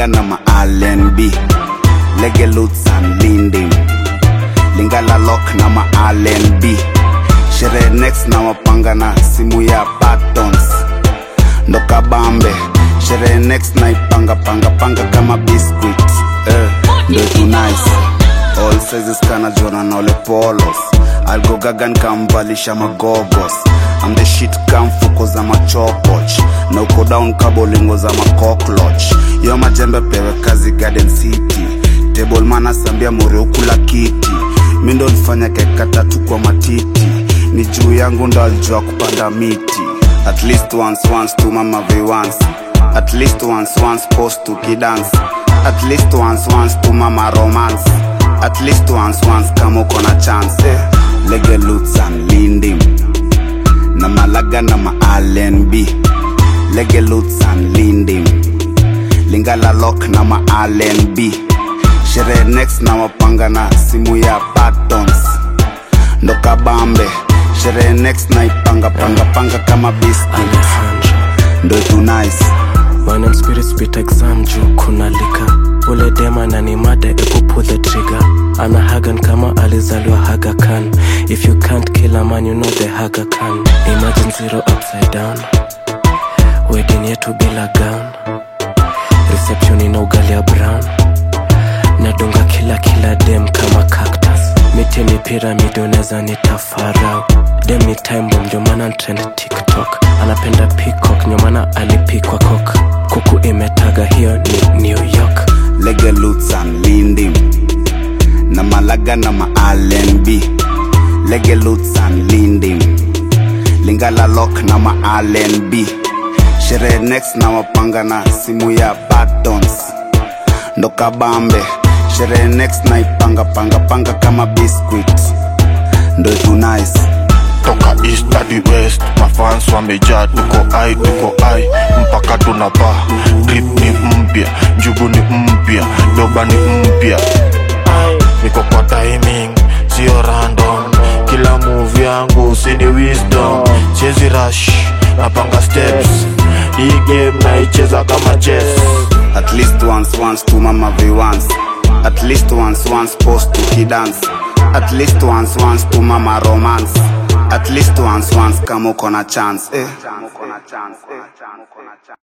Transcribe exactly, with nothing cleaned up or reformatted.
Malaga na ma R and B, Lege Lutz and Lindim, Lingala Lock na ma R and B, Shere next na wapanga na simu ya Patons, Ndoka Bambe, Shere next na ipanga panga panga kama biscuits, eh, do it nice. All sizes kana jona na ole polos, I'll go gagan kambalisha magogos. I'm the shit kamfuko za machokoch, na uko down kabolingo za makokloch. Yo majembe pewe kazi Garden City, table mana sambia more ukula kiti. Mindo nifanya keka tatu kwa matiti, ni juu yangu ndo alijua kupanda miti. At least once once to mama vi once, at least once once post to kidance, at least once once to mama romance, at least once once kama uko na chance, eh. Lege Lutz and Lindim, na Malaga na ma R and B, Lege Lutz and Lindim, Lingala Lock na ma R and B, Shere next na wapanga na simu ya Patons, Ndoka Bambe, Shere next na ipanga panga panga kama biscuits, ndo itu nice. Man and spirit spit exam juu kuna lika, ule dema na ni made epu pull the trigger. Ana hagan kama alizaliwa Haga Khan. If you can't kill a man, you know the Haga Khan. Imagine zero upside down, wedding yetu bila gown, reception ina ugali ya brown, nadunga kila kila dem kama cactus. Miti ni pyramid uneza nita farao, dem ni time bomb ndio maana trend TikTok. Anapenda peacock ndio maana alipikwa cock, kuku imetaga hiyo ni New York. Lege Lutz and Lindim, na Malaga na ma R and B, Lege Lutz and Lindim, Lingala Lock na ma R and B, Shere next na wapanga na simu ya Patons, Ndoka Bambe, Shere next na ipanga panga panga kama biscuits, ndo itu nice. Toka east hadi west, mafans wamejaa, tuko ai tuko ai, mpaka tunapa. Drip ni mpya, njugu ni mpya, doba ni mpya. Niko kwa timing, sio random, kila move yangu sini wisdom. Chezi rush, napanga steps, hii game naicheza kama chess. At least once once to mama vi once, at least once once post to kidance, at least once once to mama romance, at least once once kama uko na chance, eh.